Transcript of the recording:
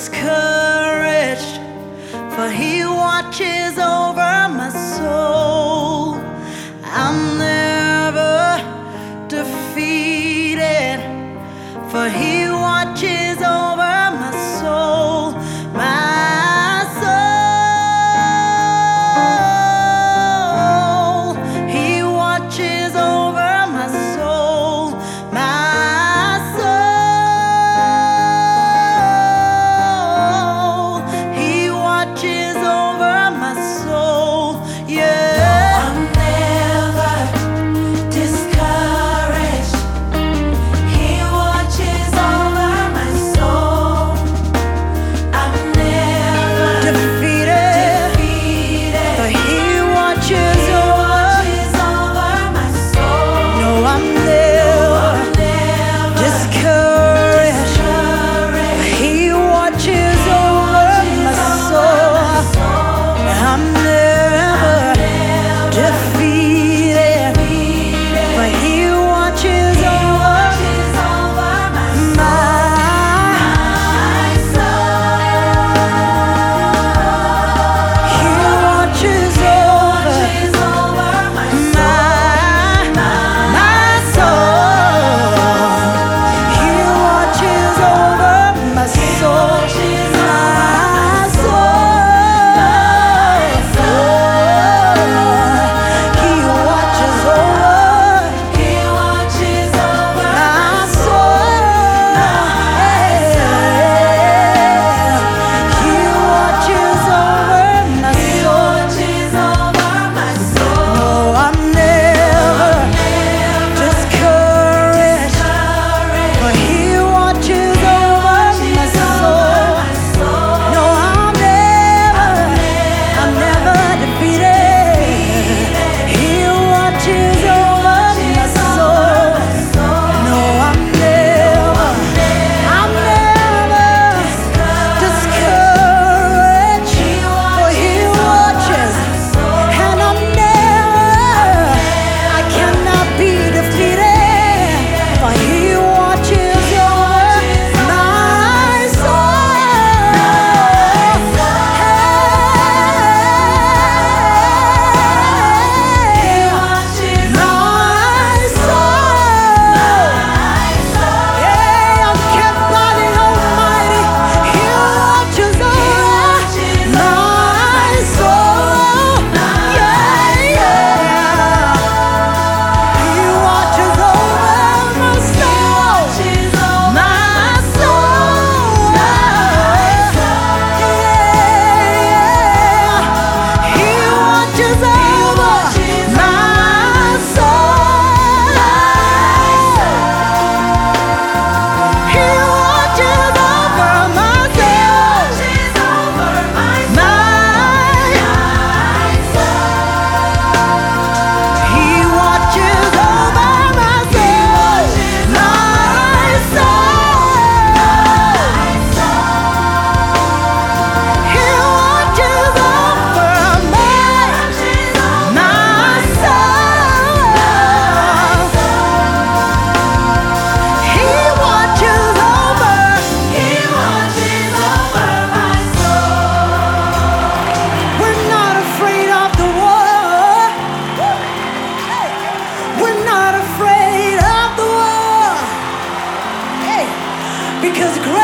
discouraged, for He watches over my soul. I'm never defeated, for He watches over my soul, my soul. He watches over my soul, my soul. He watches over my soul, yeah. I'm never discouraged. He watches over my soul. I'm never Defeated, for He watches over my soul. No, I'm never discouraged. He watches over my soul. I'm never defeated, but He watches over my soul. He watches over my soul. He watches over my soul, my soul. He watches over my soul. He watches over my soul. No, I'm never discouraged, but He watches over my soul. No, I'm never defeated. He watches over my soul. No, I'm never discouraged, for He watches, and I cannot be defeated, for He watches over my soul. My soul. Yeah, I'm kept by the Almighty. He watches over my soul. Yeah, yeah. He watches over my soul. My soul. Yeah, yeah. He watches over my soul. He watches over my soul. He watches over my soul. My soul. He watches over my soul. He watches over my soul. We're not afraid of the war. We're not afraid of the war. Hey, because